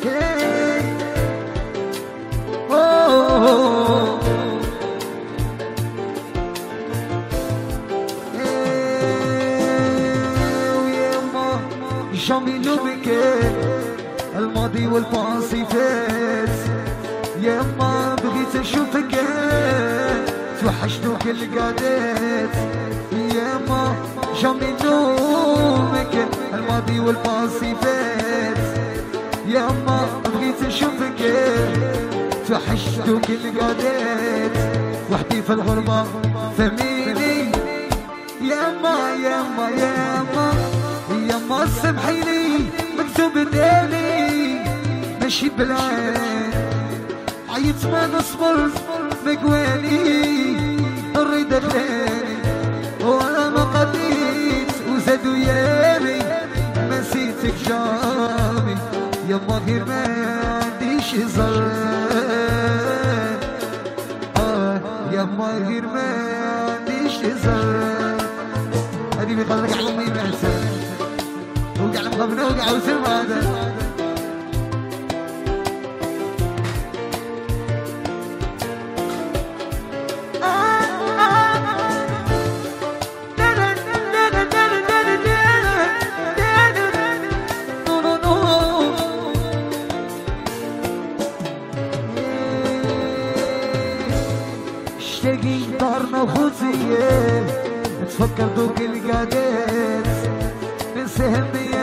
جامي نوبك الماضي والباسي فات، يما بغيت اشوفك توحشت وكل قعدات، يما جامي نوبك الماضي والباسي فات، يما بغيت اشوفك توحشت وكل قعدات، وحدي في الغربة فهميني يما يما يما يما سامحيني مكتوب دالي ماشي بالعين، عيت ما نصبر مقواني الرضا خلاني وانا ما قضيت وزادوا يامي ما نسيتك جامي، يما غير ما عنديش زر يما غير ما عنديش زر. هادي بيخليك على امي محسن وقع المغبنة وقع وسلم هذا اشتاقي دارنا وخوتي تفكر دوك القعدات ننسى همي